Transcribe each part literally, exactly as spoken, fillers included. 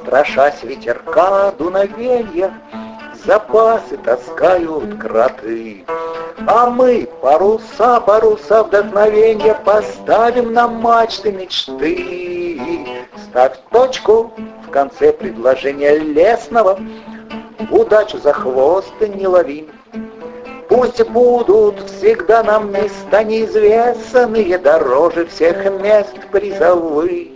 Страшась ветерка, дуновенья, запасы таскают кроты. А мы паруса, паруса вдохновенья поставим на мачты мечты. Ставь точку в конце предложения лесного, удачу за хвост не лови. Пусть будут всегда нам места неизвестные, дороже всех мест призовые.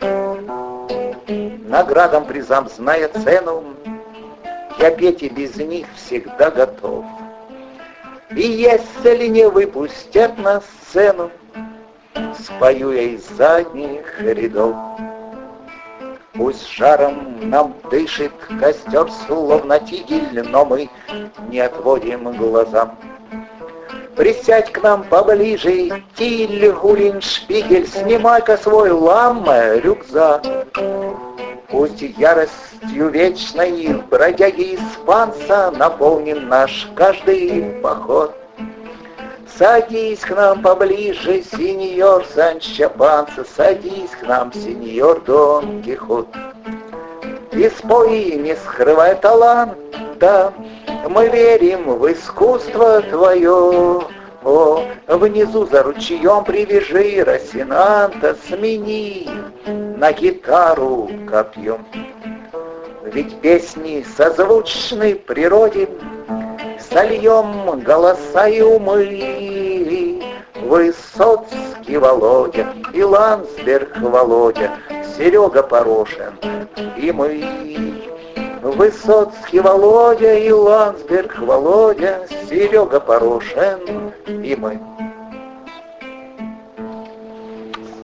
Наградам, призам, зная цену, я петь и без них всегда готов. И если не выпустят на сцену, спою я из задних рядов. Пусть жаром нам дышит костер, словно тигель, но мы не отводим глаза. Присядь к нам поближе, Тиль, Гулиншпигель, снимай-ка свой лам-рюкзак. Пусть яростью вечной бродяги испанца наполнен наш каждый поход. Садись к нам поближе, сеньор Санчо Панса, садись к нам, сеньор Дон Кихот. И спой, не скрывай таланта, мы верим в искусство твое. О, внизу за ручьем привяжи Росинанта, смени на гитару копьем. Ведь песни созвучны природе, сольем голоса и умы. Высоцкий Володя и Ландсберг Володя, Серега Порошин и мы. Высоцкий Володя и Ландсберг Володя, Серега Порошин и мы.